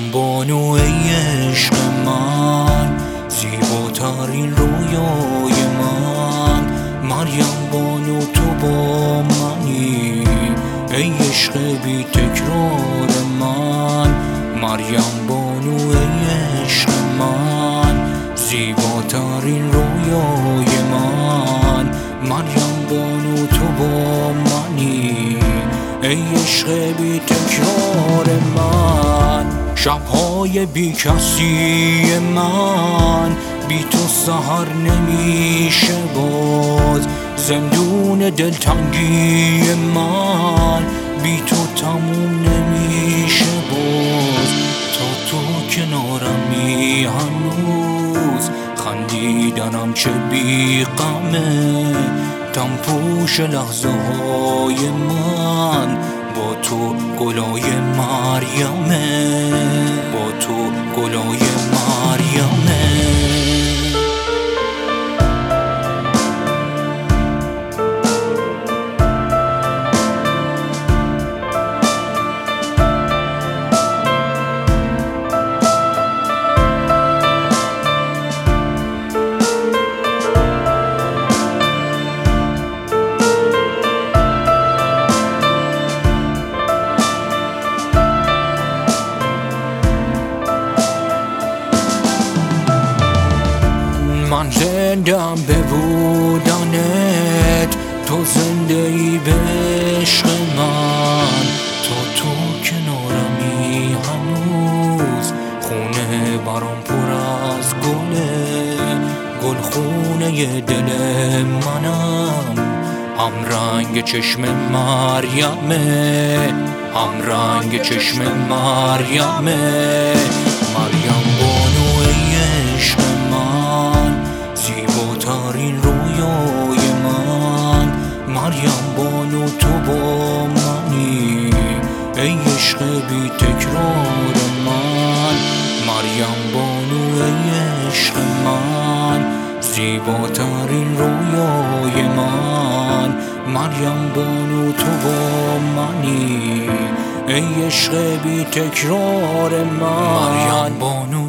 مریم بانوی عشق من، زیباترین رویای من. مریم بانو تو با منی، ای عشق بی تکرار من. مریم بانوی عشق من، زیباترین رویای من. مریم بانو تو با منی، ای عشق بی تکرار من. شبهای بی کسی من، بی تو سحر نمیشه باز. زندون دلتنگی من، بی تو تموم نمیشه باز. تا تو کنارمی هنوز، خندیدنم چه بی غمه. دمپوش لحظه های من، با تو گلای مریمه، با تو گلای مریمه. من زندم به بودنت، تو زنده ای به عشق من. تا تو کنارمی هنوز، خونه برام پر از گله. گل خونه دل منم، هم رنگ چشم مریمه، هم رنگ چشم مریمه. مریم بانوی عشق من، زیباترین رویای من. مریم بانو تو با منی، ای عشق بی تکرار من. مریم بانوی عشق من، زیباترین رویای من. مریم بانو تو با منی، ای عشق بی تکرار من. مریم بانو